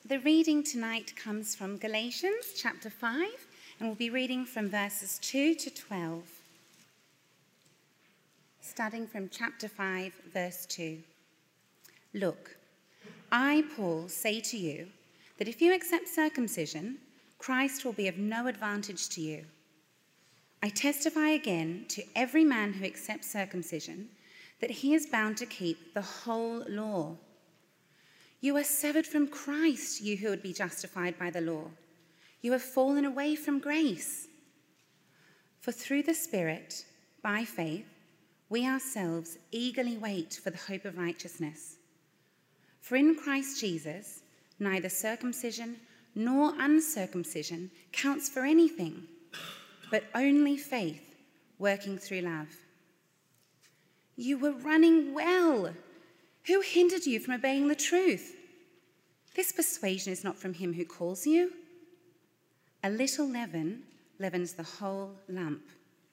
The reading tonight comes from Galatians chapter 5, and we'll be reading from verses 2 to 12. Starting from chapter 5, verse 2. Look, I, Paul, say to you that if you accept circumcision, Christ will be of no advantage to you. I testify again to every man who accepts circumcision that he is bound to keep the whole law. You are severed from Christ, you who would be justified by the law. You have fallen away from grace. For through the Spirit, by faith, we ourselves eagerly wait for the hope of righteousness. For in Christ Jesus, neither circumcision nor uncircumcision counts for anything, but only faith working through love. You were running well. Who hindered you from obeying the truth? This persuasion is not from him who calls you. A little leaven leavens the whole lump.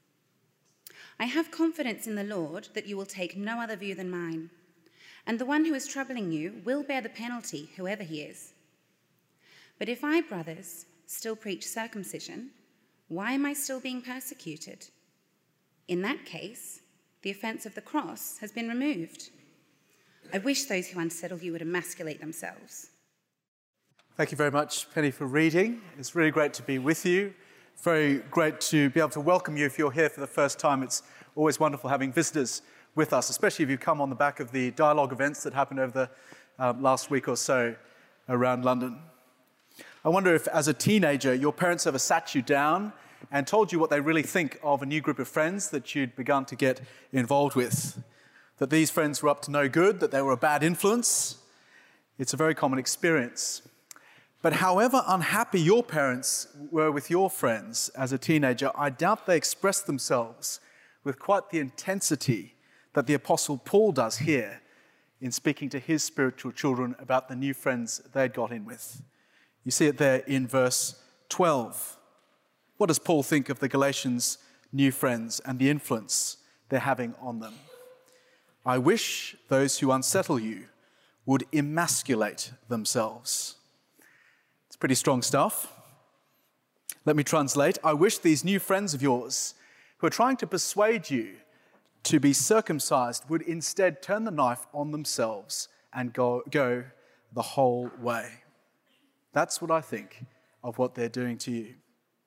I have confidence in the Lord that you will take no other view than mine, and the one who is troubling you will bear the penalty, whoever he is. But if I, brothers, still preach circumcision, why am I still being persecuted? In that case, the offence of the cross has been removed. I wish those who unsettle you would emasculate themselves. Thank you very much, Penny, for reading. It's really great to be with you. Very great to be able to welcome you if you're here for the first time. It's always wonderful having visitors with us, especially if you come on the back of the dialogue events that happened over the last week or so around London. I wonder if, as a teenager, your parents ever sat you down and told you what they really think of a new group of friends that you'd begun to get involved with. That these friends were up to no good, that they were a bad influence. It's a very common experience. But however unhappy your parents were with your friends as a teenager, I doubt they expressed themselves with quite the intensity that the Apostle Paul does here in speaking to his spiritual children about the new friends they'd got in with. You see it there in verse 12. What does Paul think of the Galatians' new friends and the influence they're having on them? I wish those who unsettle you would emasculate themselves. It's pretty strong stuff. Let me translate. I wish these new friends of yours who are trying to persuade you to be circumcised would instead turn the knife on themselves and go the whole way. That's what I think of what they're doing to you.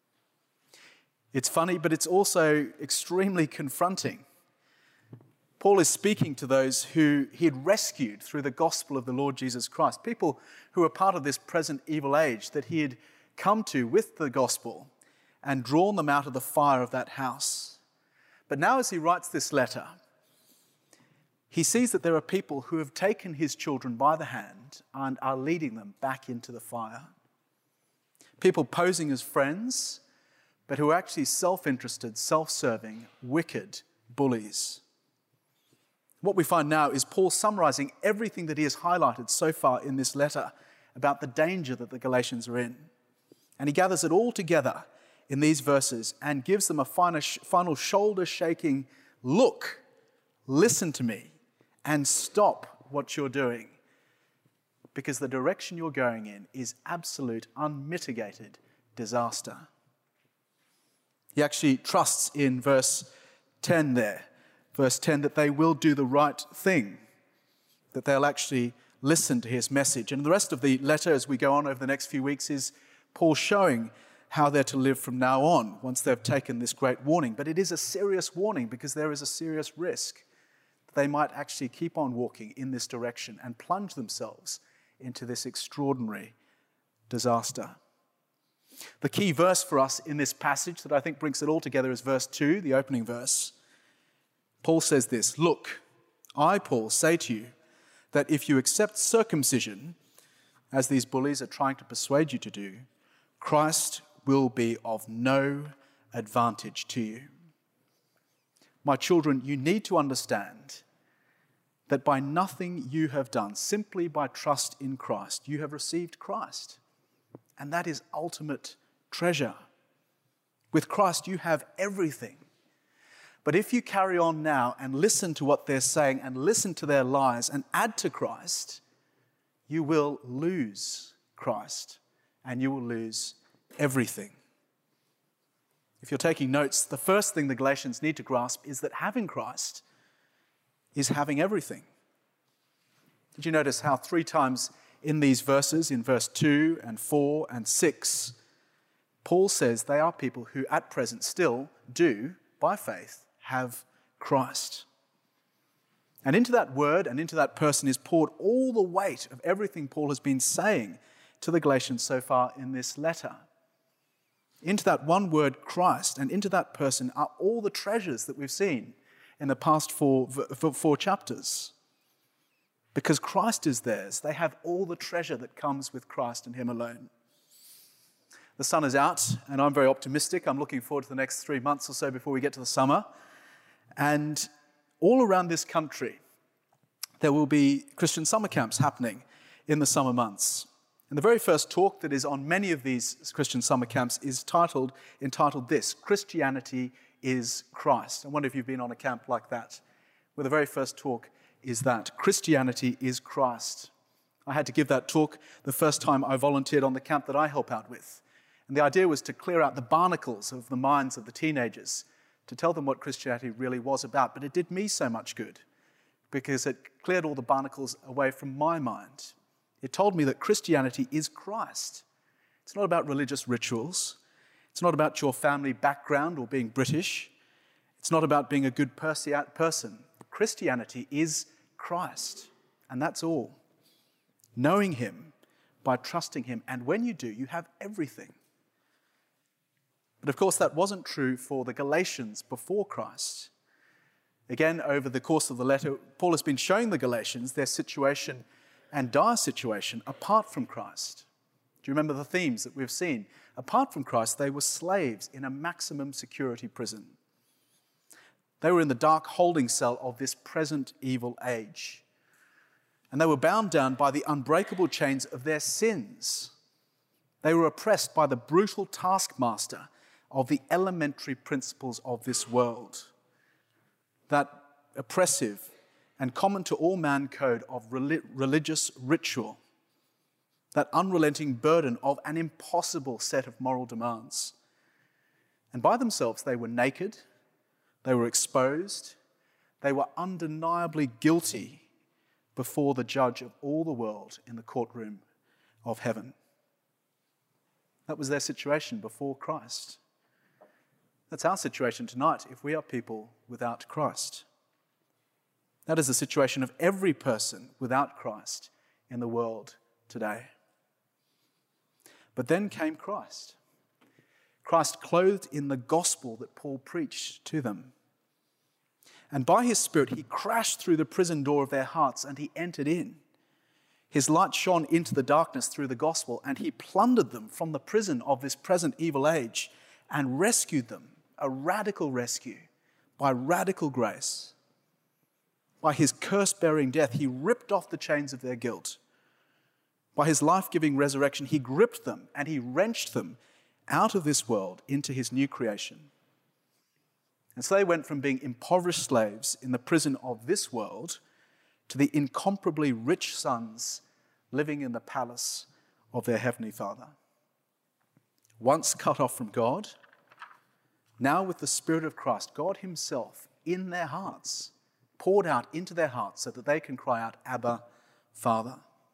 It's funny, but it's also extremely confronting. Paul is speaking to those who he had rescued through the gospel of the Lord Jesus Christ, people who are part of this present evil age that he had come to with the gospel and drawn them out of the fire of that house. But now as he writes this letter, he sees that there are people who have taken his children by the hand and are leading them back into the fire. People posing as friends, but who are actually self-interested, self-serving, wicked bullies. What we find now is Paul summarizing everything that he has highlighted so far in this letter about the danger that the Galatians are in. And he gathers it all together in these verses and gives them a final shoulder-shaking look. Listen to me and stop what you're doing, because the direction you're going in is absolute, unmitigated disaster. He actually trusts in verse 10 there. Verse 10, that they will do the right thing, that they'll actually listen to his message. And the rest of the letter as we go on over the next few weeks is Paul showing how they're to live from now on once they've taken this great warning. But it is a serious warning because there is a serious risk that they might actually keep on walking in this direction and plunge themselves into this extraordinary disaster. The key verse for us in this passage that I think brings it all together is verse 2, the opening verse. Paul says this, look, I, Paul, say to you that if you accept circumcision, as these bullies are trying to persuade you to do, Christ will be of no advantage to you. My children, you need to understand that by nothing you have done, simply by trust in Christ, you have received Christ. And that is ultimate treasure. With Christ, you have everything. But if you carry on now and listen to what they're saying and listen to their lies and add to Christ, you will lose Christ, and you will lose everything. If you're taking notes, the first thing the Galatians need to grasp is that having Christ is having everything. Did you notice how 3 times in these verses, in verse 2 and 4 and 6, Paul says they are people who at present still do, by faith, have Christ. And into that word and into that person is poured all the weight of everything Paul has been saying to the Galatians so far in this letter. Into that one word, Christ, and into that person are all the treasures that we've seen in the past four chapters. Because Christ is theirs, they have all the treasure that comes with Christ and him alone. The sun is out, and I'm very optimistic. I'm looking forward to the next 3 months or so before we get to the summer. And all around this country, there will be Christian summer camps happening in the summer months. And the very first talk that is on many of these Christian summer camps is entitled this, Christianity is Christ. I wonder if you've been on a camp like that, where the very first talk is that, Christianity is Christ. I had to give that talk the first time I volunteered on the camp that I help out with. And the idea was to clear out the barnacles of the minds of the teenagers, to tell them what Christianity really was about. But it did me so much good, because it cleared all the barnacles away from my mind. It told me that Christianity is Christ. It's not about religious rituals. It's not about your family background or being British. It's not about being a good person. Christianity is Christ, and that's all. Knowing him by trusting him, and when you do, you have everything. But of course, that wasn't true for the Galatians before Christ. Again, over the course of the letter, Paul has been showing the Galatians their situation and dire situation apart from Christ. Do you remember the themes that we've seen? Apart from Christ, they were slaves in a maximum security prison. They were in the dark holding cell of this present evil age. And they were bound down by the unbreakable chains of their sins. They were oppressed by the brutal taskmaster of the elementary principles of this world. That oppressive and common to all man code of religious ritual. That unrelenting burden of an impossible set of moral demands. And by themselves, they were naked, they were exposed, they were undeniably guilty before the judge of all the world in the courtroom of heaven. That was their situation before Christ. That's our situation tonight if we are people without Christ. That is the situation of every person without Christ in the world today. But then came Christ. Christ clothed in the gospel that Paul preached to them. And by his Spirit, he crashed through the prison door of their hearts and he entered in. His light shone into the darkness through the gospel, and he plundered them from the prison of this present evil age and rescued them, a radical rescue, by radical grace. By his curse-bearing death, he ripped off the chains of their guilt. By his life-giving resurrection, he gripped them and he wrenched them out of this world into his new creation. And so they went from being impoverished slaves in the prison of this world to the incomparably rich sons living in the palace of their Heavenly Father. Once cut off from God, now with the Spirit of Christ, God himself in their hearts, poured out into their hearts so that they can cry out, Abba, Father.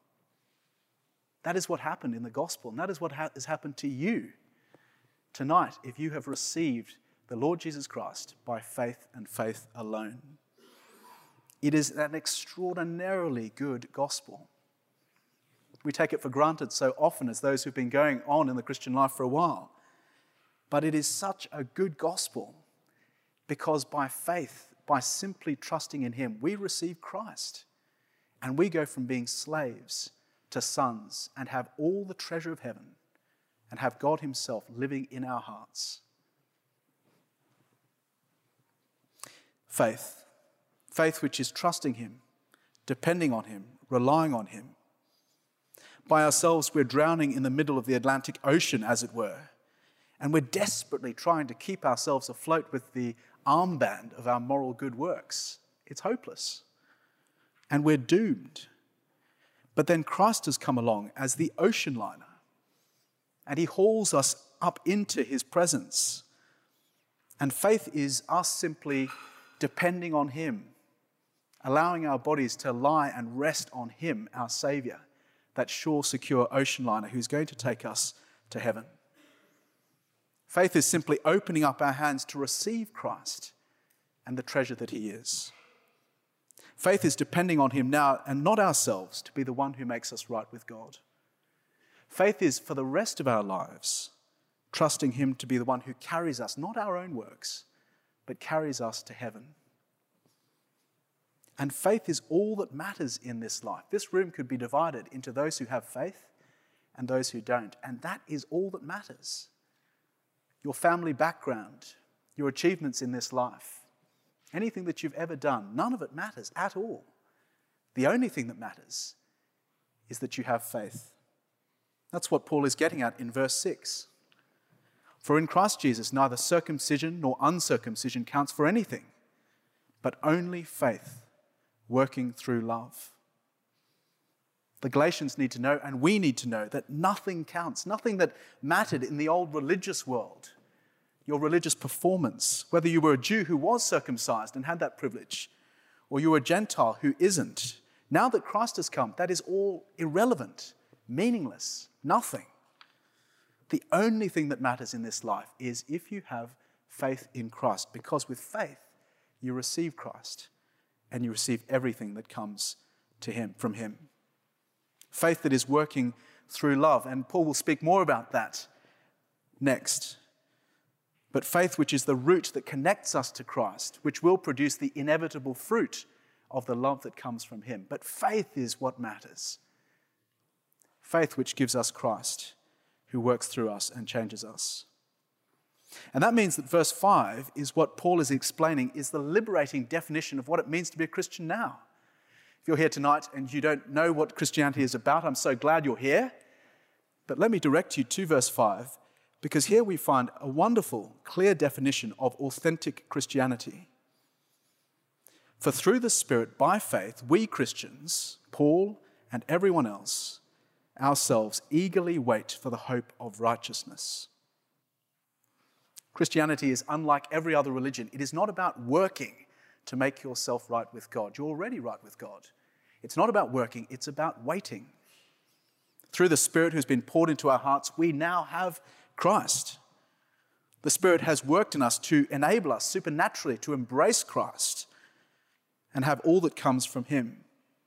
That is what happened in the gospel, and that is what has happened to you tonight if you have received the Lord Jesus Christ by faith and faith alone. It is an extraordinarily good gospel. We take it for granted so often as those who've been going on in the Christian life for a while. But it is such a good gospel because by faith, by simply trusting in him, we receive Christ. And we go from being slaves to sons and have all the treasure of heaven and have God himself living in our hearts. Faith. Faith which is trusting him, depending on him, relying on him. By ourselves, we're drowning in the middle of the Atlantic Ocean, as it were, and we're desperately trying to keep ourselves afloat with the armband of our moral good works. It's hopeless, and we're doomed. But then Christ has come along as the ocean liner, and he hauls us up into his presence. And faith is us simply depending on him, allowing our bodies to lie and rest on him, our Saviour, that sure, secure ocean liner who's going to take us to heaven. Faith is simply opening up our hands to receive Christ and the treasure that he is. Faith is depending on him now and not ourselves to be the one who makes us right with God. Faith is, for the rest of our lives, trusting him to be the one who carries us, not our own works, but carries us to heaven. And faith is all that matters in this life. This room could be divided into those who have faith and those who don't, and that is all that matters. Your family background, your achievements in this life, anything that you've ever done, none of it matters at all. The only thing that matters is that you have faith. That's what Paul is getting at in verse 6. For in Christ Jesus, neither circumcision nor uncircumcision counts for anything, but only faith working through love. The Galatians need to know, and we need to know, that nothing counts, nothing that mattered in the old religious world, your religious performance, whether you were a Jew who was circumcised and had that privilege, or you were a Gentile who isn't. Now that Christ has come, that is all irrelevant, meaningless, nothing. The only thing that matters in this life is if you have faith in Christ, because with faith you receive Christ and you receive everything that comes to him, from him. Faith that is working through love, and Paul will speak more about that next. But faith which is the root that connects us to Christ, which will produce the inevitable fruit of the love that comes from him. But faith is what matters. Faith which gives us Christ, who works through us and changes us. And that means that verse 5 is what Paul is explaining is the liberating definition of what it means to be a Christian now. If you're here tonight and you don't know what Christianity is about, I'm so glad you're here. But let me direct you to verse 5, because here we find a wonderful, clear definition of authentic Christianity. For through the Spirit, by faith, we Christians, Paul and everyone else, ourselves eagerly wait for the hope of righteousness. Christianity is unlike every other religion. It is not about working to make yourself right with God. You're already right with God. It's not about working, it's about waiting. Through the Spirit who's been poured into our hearts, we now have Christ. The Spirit has worked in us to enable us supernaturally to embrace Christ and have all that comes from him.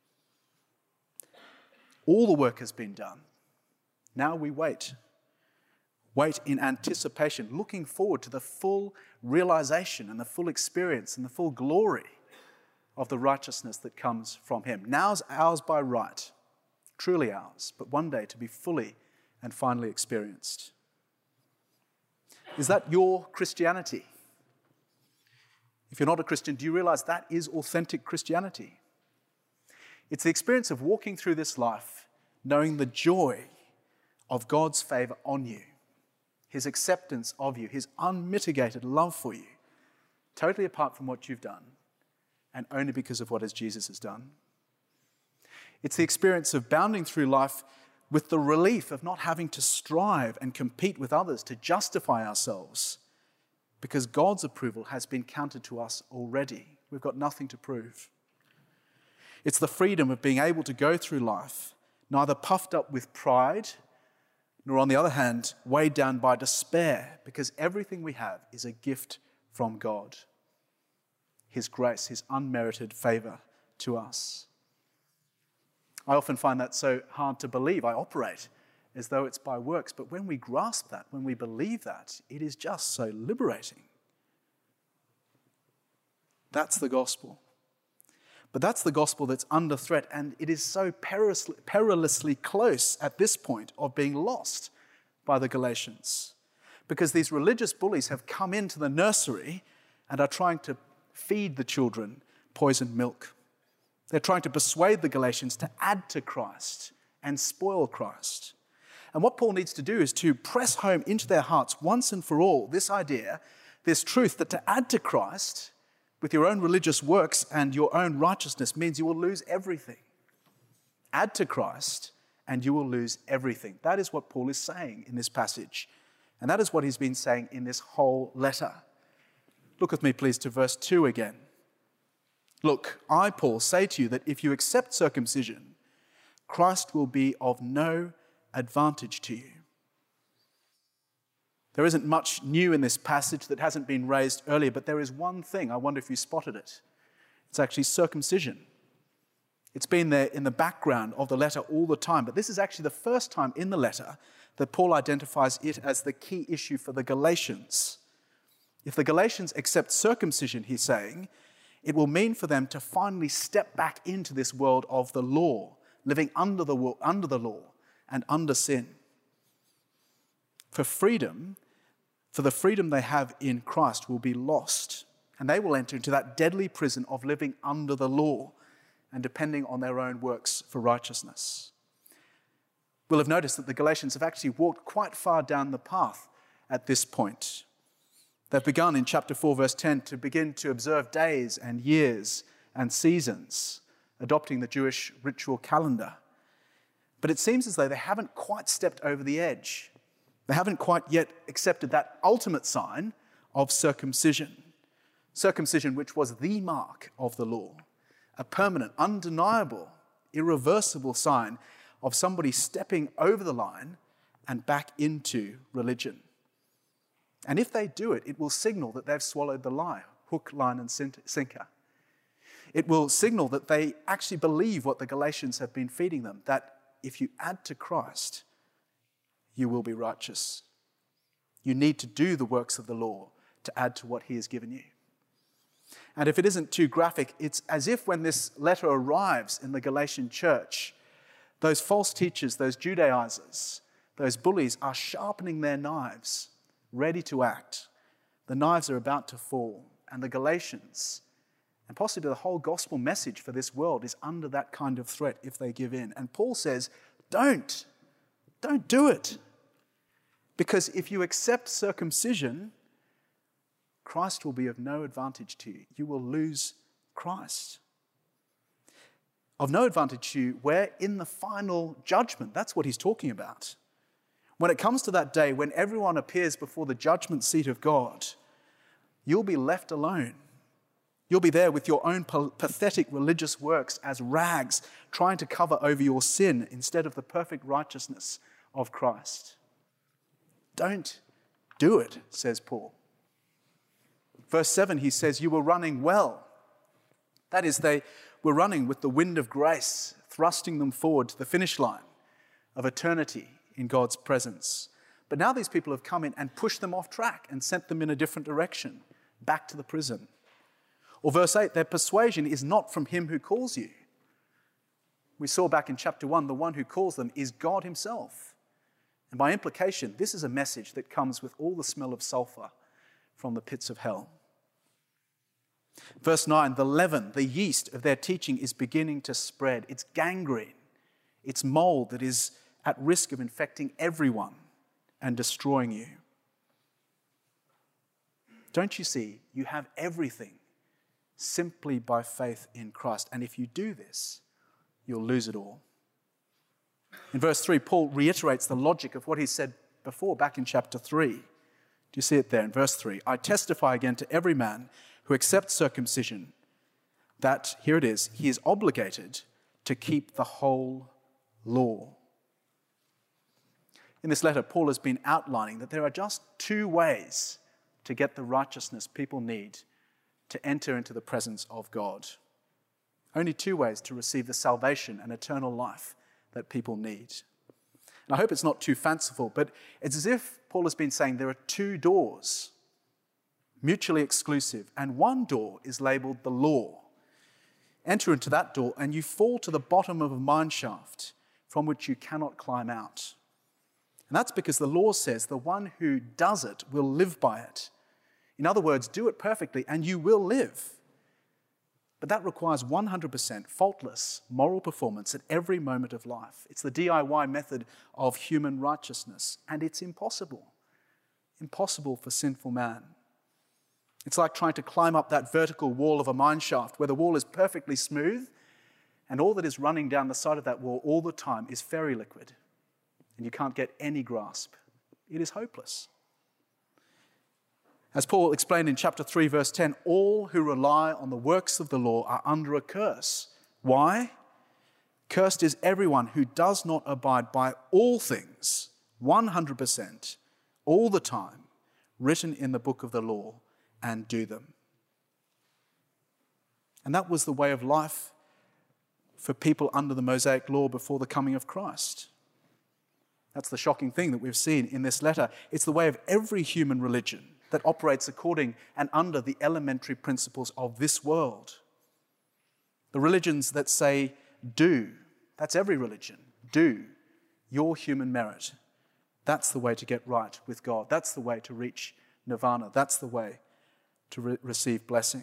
All the work has been done. Now we wait. Wait in anticipation, looking forward to the full realization and the full experience and the full glory of the righteousness that comes from him. Now's ours by right, truly ours, but one day to be fully and finally experienced. Is that your Christianity? If you're not a Christian, do you realize that is authentic Christianity? It's the experience of walking through this life knowing the joy of God's favor on you, his acceptance of you, his unmitigated love for you, totally apart from what you've done and only because of what Jesus has done. It's the experience of bounding through life with the relief of not having to strive and compete with others to justify ourselves, because God's approval has been counted to us already. We've got nothing to prove. It's the freedom of being able to go through life, neither puffed up with pride, nor on the other hand, weighed down by despair, because everything we have is a gift from God. His grace, his unmerited favor to us. I often find that so hard to believe. I operate as though it's by works, but when we grasp that, when we believe that, it is just so liberating. That's the gospel. But that's the gospel that's under threat, and it is so perilously close at this point of being lost by the Galatians, because these religious bullies have come into the nursery and are trying to feed the children poisoned milk. They're trying to persuade the Galatians to add to Christ and spoil Christ. And what Paul needs to do is to press home into their hearts once and for all this idea, this truth that to add to Christ with your own religious works and your own righteousness means you will lose everything. Add to Christ, and you will lose everything. That is what Paul is saying in this passage. And that is what he's been saying in this whole letter. Look with me, please, to verse 2 again. Look, I, Paul, say to you that if you accept circumcision, Christ will be of no advantage to you. There isn't much new in this passage that hasn't been raised earlier, but there is one thing. I wonder if you spotted it. It's actually circumcision. It's been there in the background of the letter all the time, but this is actually the first time in the letter that Paul identifies it as the key issue for the Galatians. If the Galatians accept circumcision, he's saying, it will mean for them to finally step back into this world of the law, living under the law and under sin. For the freedom they have in Christ will be lost, and they will enter into that deadly prison of living under the law and depending on their own works for righteousness. We'll have noticed that the Galatians have actually walked quite far down the path at this point. They've begun in chapter 4, verse 10, to begin to observe days and years and seasons, adopting the Jewish ritual calendar. But it seems as though they haven't quite stepped over the edge. They haven't quite yet accepted that ultimate sign of circumcision. Circumcision, which was the mark of the law, a permanent, undeniable, irreversible sign of somebody stepping over the line and back into religion. And if they do it, it will signal that they've swallowed the lie, hook, line, and sinker. It will signal that they actually believe what the Galatians have been feeding them, that if you add to Christ, you will be righteous. You need to do the works of the law to add to what he has given you. And if it isn't too graphic, it's as if when this letter arrives in the Galatian church, those false teachers, those Judaizers, those bullies are sharpening their knives, ready to act. The knives are about to fall, and the Galatians, and possibly the whole gospel message for this world, is under that kind of threat if they give in. And Paul says, don't do it. Because if you accept circumcision, Christ will be of no advantage to you. You will lose Christ. Of no advantage to you, where in the final judgment, that's what he's talking about. When it comes to that day, when everyone appears before the judgment seat of God, you'll be left alone. You'll be there with your own pathetic religious works as rags, trying to cover over your sin instead of the perfect righteousness of Christ. Don't do it, says Paul. Verse 7, he says, you were running well. That is, they were running with the wind of grace, thrusting them forward to the finish line of eternity in God's presence. But now these people have come in and pushed them off track and sent them in a different direction, back to the prison. Or verse 8, their persuasion is not from him who calls you. We saw back in chapter 1, the one who calls them is God himself. And by implication, this is a message that comes with all the smell of sulfur from the pits of hell. Verse 9, the leaven, the yeast of their teaching is beginning to spread. It's gangrene. It's mold that is at risk of infecting everyone and destroying you. Don't you see? You have everything simply by faith in Christ. And if you do this, you'll lose it all. In verse 3, Paul reiterates the logic of what he said before back in chapter 3. Do you see it there in verse 3? I testify again to every man who accepts circumcision that, here it is, he is obligated to keep the whole law. In this letter, Paul has been outlining that there are just two ways to get the righteousness people need to enter into the presence of God. Only two ways to receive the salvation and eternal life that people need. And I hope it's not too fanciful, but it's as if Paul has been saying there are two doors, mutually exclusive, and one door is labeled the law. Enter into that door and you fall to the bottom of a mine shaft from which you cannot climb out. And that's because the law says the one who does it will live by it. In other words, do it perfectly and you will live. But that requires 100% faultless moral performance at every moment of life. It's the DIY method of human righteousness, and it's impossible. Impossible for sinful man. It's like trying to climb up that vertical wall of a mine shaft where the wall is perfectly smooth and all that is running down the side of that wall all the time is fairy liquid, and you can't get any grasp. It is hopeless. As Paul explained in chapter 3, verse 10, all who rely on the works of the law are under a curse. Why? Cursed is everyone who does not abide by all things, 100%, all the time, written in the book of the law, and do them. And that was the way of life for people under the Mosaic law before the coming of Christ. That's the shocking thing that we've seen in this letter. It's the way of every human religion that operates according and under the elementary principles of this world. The religions that say, do, that's every religion, do your human merit. That's the way to get right with God. That's the way to reach nirvana. That's the way to receive blessing.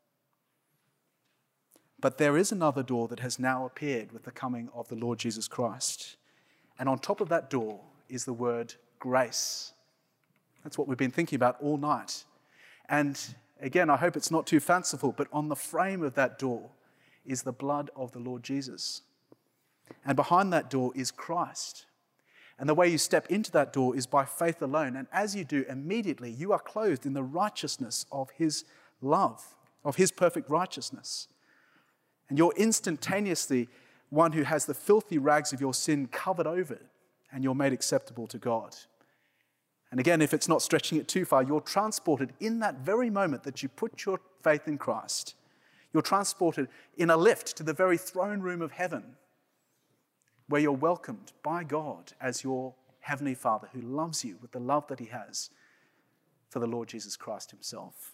But there is another door that has now appeared with the coming of the Lord Jesus Christ. And on top of that door is the word grace. That's what we've been thinking about all night. And again, I hope it's not too fanciful, but on the frame of that door is the blood of the Lord Jesus. And behind that door is Christ. And the way you step into that door is by faith alone. And as you do, immediately you are clothed in the righteousness of his love, of his perfect righteousness. And you're instantaneously one who has the filthy rags of your sin covered over, and you're made acceptable to God. And again, if it's not stretching it too far, you're transported in that very moment that you put your faith in Christ. You're transported in a lift to the very throne room of heaven, where you're welcomed by God as your heavenly Father who loves you with the love that he has for the Lord Jesus Christ himself.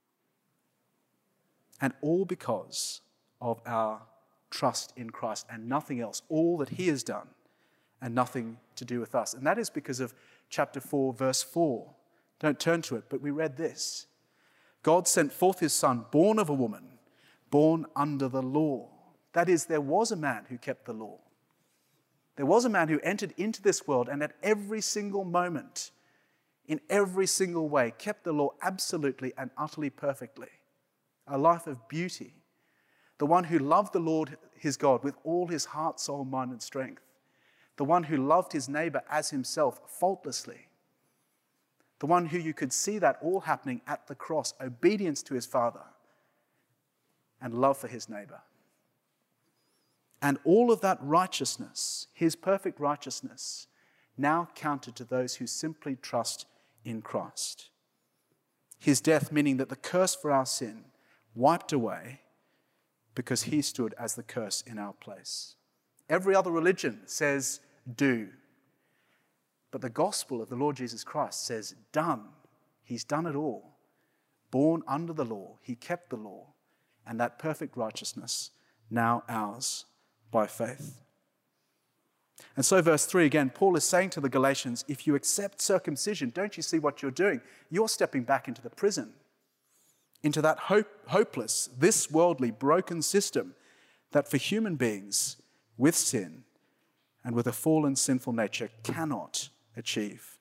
And all because of our trust in Christ and nothing else, all that he has done and nothing to do with us. And that is because of chapter 4, verse 4. Don't turn to it, but we read this. God sent forth his son, born of a woman, born under the law. That is, there was a man who kept the law. There was a man who entered into this world and at every single moment, in every single way, kept the law absolutely and utterly perfectly. A life of beauty. The one who loved the Lord his God with all his heart, soul, mind, and strength. The one who loved his neighbor as himself faultlessly. The one who you could see that all happening at the cross, obedience to his Father and love for his neighbor. And all of that righteousness, his perfect righteousness, now counted to those who simply trust in Christ. His death meaning that the curse for our sin wiped away because he stood as the curse in our place. Every other religion says, do. But the gospel of the Lord Jesus Christ says, done. He's done it all. Born under the law, he kept the law, and that perfect righteousness now ours by faith. And so verse 3 again, Paul is saying to the Galatians, if you accept circumcision, don't you see what you're doing? You're stepping back into the prison, into that hopeless, this worldly, broken system that for human beings with sin and with a fallen, sinful nature cannot achieve.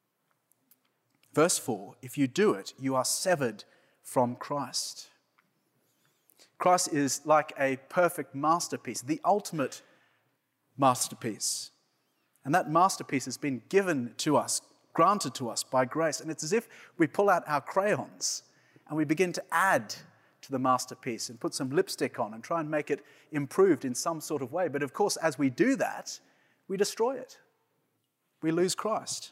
Verse 4, if you do it, you are severed from Christ. Christ is like a perfect masterpiece, the ultimate masterpiece. And that masterpiece has been given to us, granted to us by grace. And it's as if we pull out our crayons and we begin to add to the masterpiece and put some lipstick on and try and make it improved in some sort of way. But of course, as we do that, we destroy it. We lose Christ.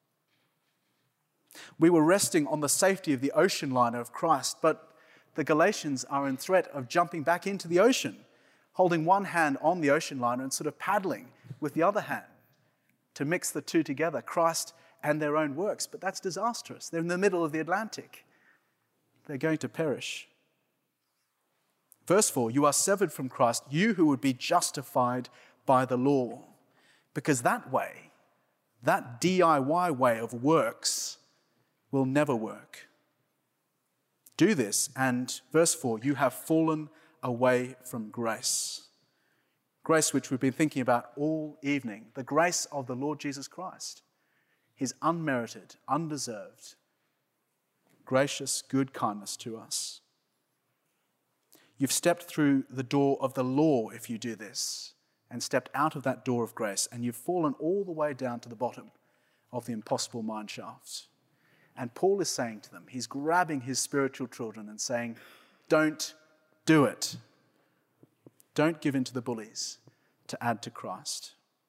We were resting on the safety of the ocean liner of Christ, but the Galatians are in threat of jumping back into the ocean, holding one hand on the ocean liner and sort of paddling with the other hand to mix the two together, Christ and their own works. But that's disastrous. They're in the middle of the Atlantic. They're going to perish. Verse 4, you are severed from Christ, you who would be justified by the law. Because that way, that DIY way of works will never work. Do this, and verse 4, you have fallen away from grace. Grace which we've been thinking about all evening. The grace of the Lord Jesus Christ. His unmerited, undeserved, gracious, good kindness to us. You've stepped through the door of the law if you do this, and stepped out of that door of grace, and you've fallen all the way down to the bottom of the impossible mine shafts. And Paul is saying to them, he's grabbing his spiritual children and saying, don't do it. Don't give in to the bullies to add to Christ.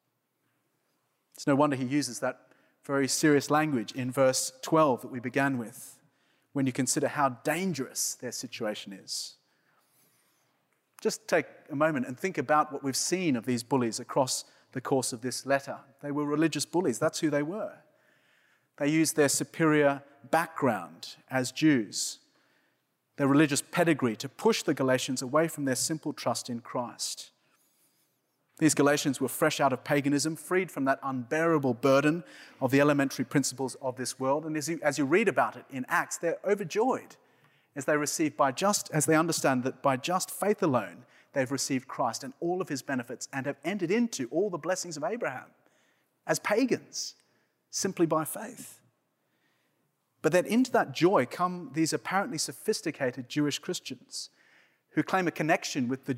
It's no wonder he uses that very serious language in verse 12 that we began with, when you consider how dangerous their situation is. Just take a moment and think about what we've seen of these bullies across the course of this letter. They were religious bullies. That's who they were. They used their superior background as Jews, their religious pedigree, to push the Galatians away from their simple trust in Christ. These Galatians were fresh out of paganism, freed from that unbearable burden of the elementary principles of this world. And as you read about it in Acts, they're overjoyed as they understand that by just faith alone, they've received Christ and all of his benefits and have entered into all the blessings of Abraham as pagans, simply by faith. But then into that joy come these apparently sophisticated Jewish Christians who claim a connection with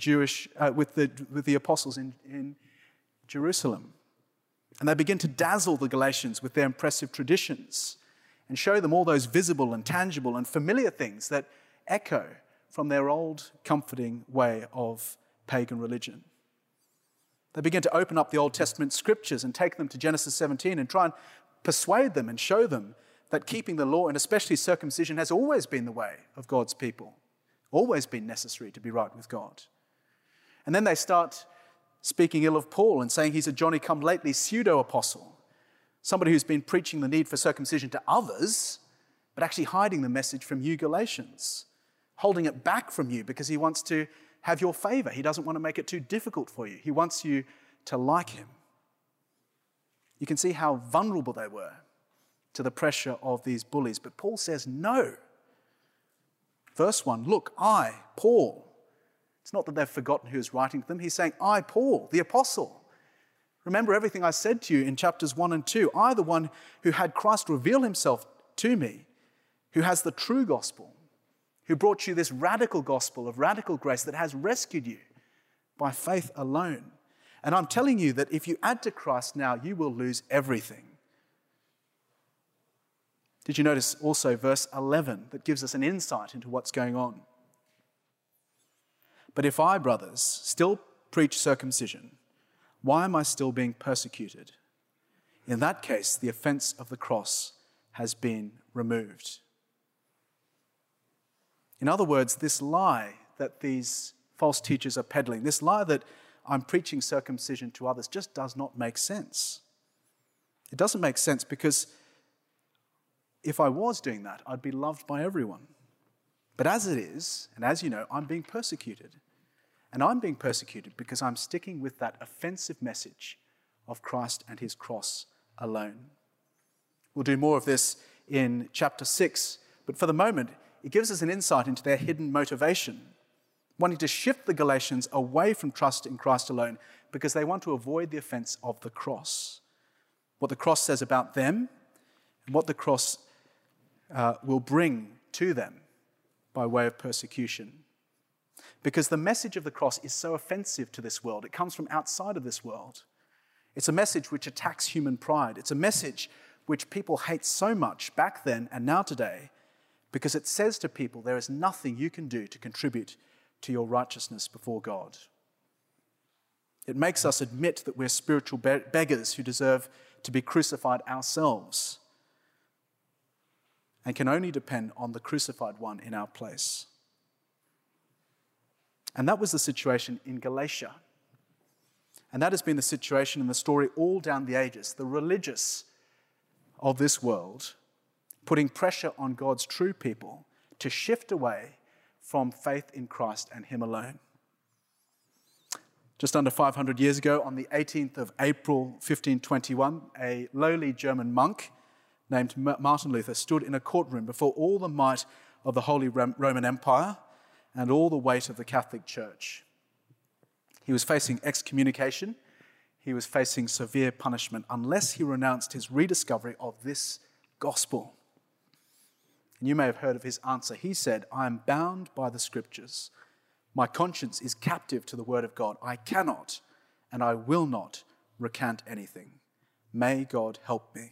the apostles in Jerusalem. And they begin to dazzle the Galatians with their impressive traditions and show them all those visible and tangible and familiar things that echo from their old comforting way of pagan religion. They begin to open up the Old Testament scriptures and take them to Genesis 17 and try and persuade them and show them that keeping the law, and especially circumcision, has always been the way of God's people, always been necessary to be right with God. And then they start speaking ill of Paul and saying he's a Johnny-come-lately pseudo-apostle, somebody who's been preaching the need for circumcision to others, but actually hiding the message from you Galatians, holding it back from you because he wants to have your favor. He doesn't want to make it too difficult for you. He wants you to like him. You can see how vulnerable they were to the pressure of these bullies. But Paul says, no. Verse 1, look, I, Paul. It's not that they've forgotten who's writing to them. He's saying, I, Paul, the apostle. Remember everything I said to you in chapters 1 and 2. I, the one who had Christ reveal himself to me, who has the true gospel, who brought you this radical gospel of radical grace that has rescued you by faith alone. And I'm telling you that if you add to Christ now, you will lose everything. Did you notice also verse 11 that gives us an insight into what's going on? But if I, brothers, still preach circumcision, why am I still being persecuted? In that case, the offense of the cross has been removed. In other words, this lie that these false teachers are peddling, this lie that I'm preaching circumcision to others, just does not make sense. It doesn't make sense because if I was doing that, I'd be loved by everyone. But as it is, and as you know, I'm being persecuted. And I'm being persecuted because I'm sticking with that offensive message of Christ and his cross alone. We'll do more of this in chapter 6, but for the moment, it gives us an insight into their hidden motivation, wanting to shift the Galatians away from trust in Christ alone because they want to avoid the offense of the cross. What the cross says about them and what the cross will bring to them by way of persecution. Because the message of the cross is so offensive to this world. It comes from outside of this world. It's a message which attacks human pride. It's a message which people hate so much back then and now today because it says to people there is nothing you can do to contribute to your righteousness before God. It makes us admit that we're spiritual beggars who deserve to be crucified ourselves and can only depend on the crucified one in our place. And that was the situation in Galatia. And that has been the situation in the story all down the ages. The religious of this world putting pressure on God's true people to shift away from faith in Christ and him alone. Just under 500 years ago, on the 18th of April 1521, a lowly German monk named Martin Luther stood in a courtroom before all the might of the Holy Roman Empire and all the weight of the Catholic Church. He was facing excommunication. He was facing severe punishment unless he renounced his rediscovery of this gospel. And you may have heard of his answer. He said, I am bound by the scriptures. My conscience is captive to the word of God. I cannot and I will not recant anything. May God help me.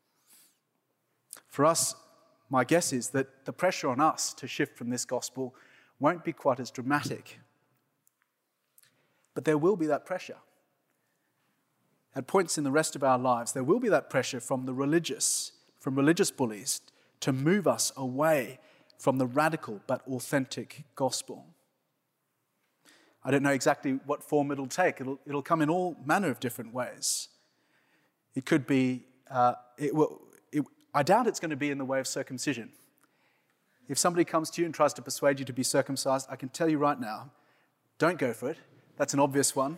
For us, my guess is that the pressure on us to shift from this gospel won't be quite as dramatic. But there will be that pressure. At points in the rest of our lives, there will be that pressure from religious bullies to move us away from the radical but authentic gospel. I don't know exactly what form it'll take. It'll come in all manner of different ways. It could be, I doubt it's going to be in the way of circumcision. If somebody comes to you and tries to persuade you to be circumcised, I can tell you right now, don't go for it. That's an obvious one.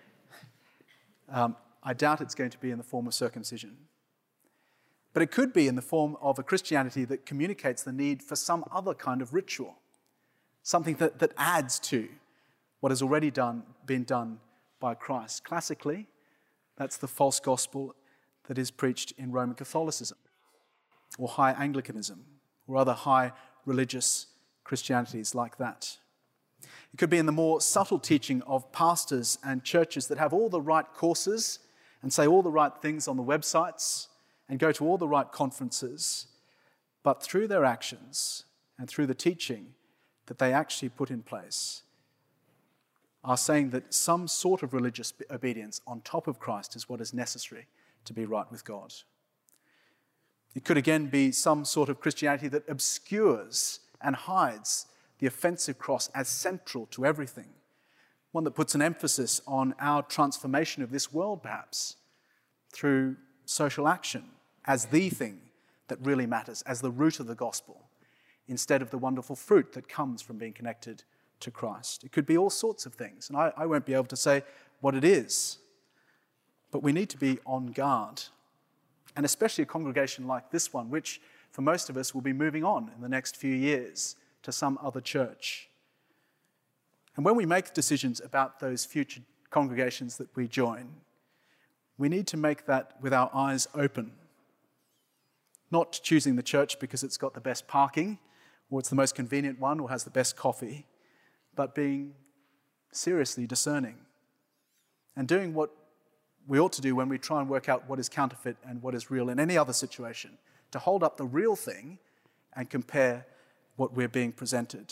I doubt it's going to be in the form of circumcision. But it could be in the form of a Christianity that communicates the need for some other kind of ritual, something that adds to what has already been done by Christ. Classically, that's the false gospel that is preached in Roman Catholicism or high Anglicanism or other high religious Christianities like that. It could be in the more subtle teaching of pastors and churches that have all the right courses and say all the right things on the websites and go to all the right conferences, but through their actions and through the teaching that they actually put in place, are saying that some sort of religious obedience on top of Christ is what is necessary to be right with God. It could again be some sort of Christianity that obscures and hides the offensive cross as central to everything, one that puts an emphasis on our transformation of this world, perhaps, through social action as the thing that really matters, as the root of the gospel, instead of the wonderful fruit that comes from being connected to Christ. It could be all sorts of things, and I won't be able to say what it is, but we need to be on guard, and especially a congregation like this one, which for most of us will be moving on in the next few years to some other church. And when we make decisions about those future congregations that we join, we need to make that with our eyes open, not choosing the church because it's got the best parking or it's the most convenient one or has the best coffee, but being seriously discerning and doing what we ought to do when we try and work out what is counterfeit and what is real in any other situation, to hold up the real thing and compare what we're being presented.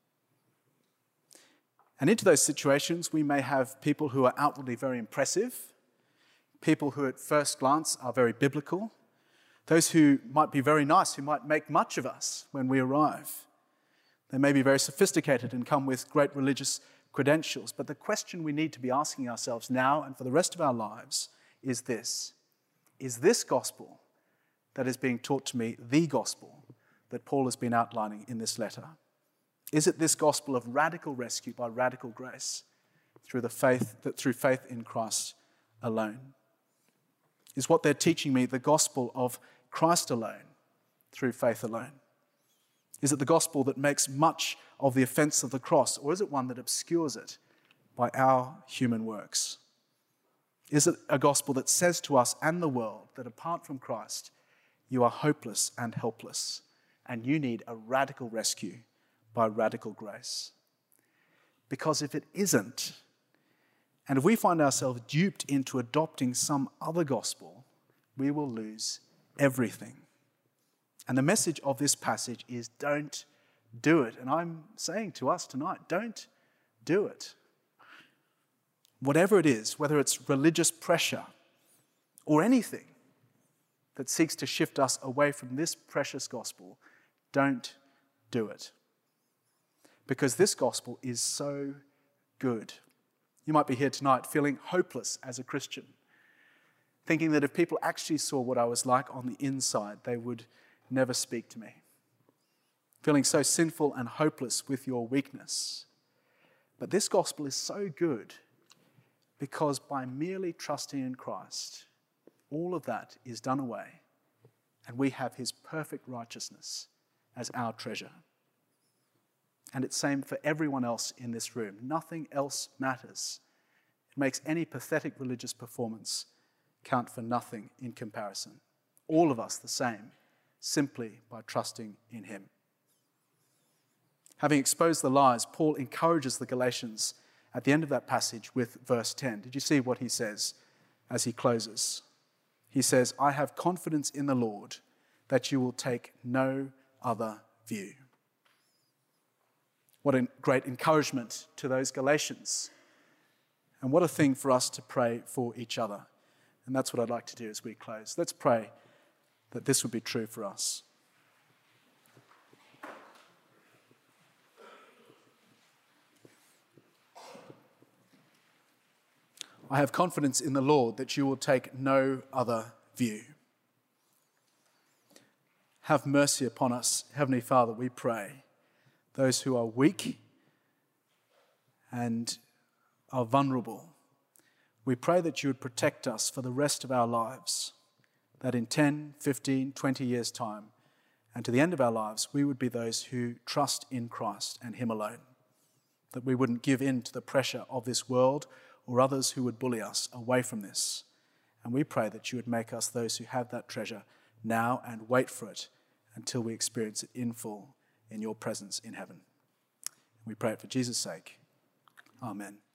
And into those situations, we may have people who are outwardly very impressive, people who at first glance are very biblical, those who might be very nice, who might make much of us when we arrive. They may be very sophisticated and come with great religious credentials, but the question we need to be asking ourselves now and for the rest of our lives is this: is this gospel that is being taught to me the gospel that Paul has been outlining in this letter? Is it this gospel of radical rescue by radical grace through faith in Christ alone? Is what they're teaching me the gospel of Christ alone through faith alone? Is it the gospel that makes much of the offense of the cross, or is it one that obscures it by our human works? Is it a gospel that says to us and the world that apart from Christ, you are hopeless and helpless, and you need a radical rescue by radical grace? Because if it isn't, and if we find ourselves duped into adopting some other gospel, we will lose everything. And the message of this passage is don't do it. And I'm saying to us tonight, don't do it. Whatever it is, whether it's religious pressure or anything that seeks to shift us away from this precious gospel, don't do it. Because this gospel is so good. You might be here tonight feeling hopeless as a Christian, thinking that if people actually saw what I was like on the inside, they would never speak to me. Feeling so sinful and hopeless with your weakness. But this gospel is so good because by merely trusting in Christ, all of that is done away and we have his perfect righteousness as our treasure. And it's the same for everyone else in this room. Nothing else matters. It makes any pathetic religious performance count for nothing in comparison. All of us the same, simply by trusting in him. Having exposed the lies, Paul encourages the Galatians at the end of that passage with verse 10. Did you see what he says as he closes? He says, I have confidence in the Lord that you will take no other view. What a great encouragement to those Galatians. And what a thing for us to pray for each other. And that's what I'd like to do as we close. Let's pray that this would be true for us. I have confidence in the Lord that you will take no other view. Have mercy upon us, Heavenly Father, we pray. Those who are weak and are vulnerable, we pray that you would protect us for the rest of our lives, that in 10, 15, 20 years' time, and to the end of our lives, we would be those who trust in Christ and Him alone, that we wouldn't give in to the pressure of this world or others who would bully us away from this. And we pray that you would make us those who have that treasure now and wait for it until we experience it in full in your presence in heaven. We pray it for Jesus' sake. Amen.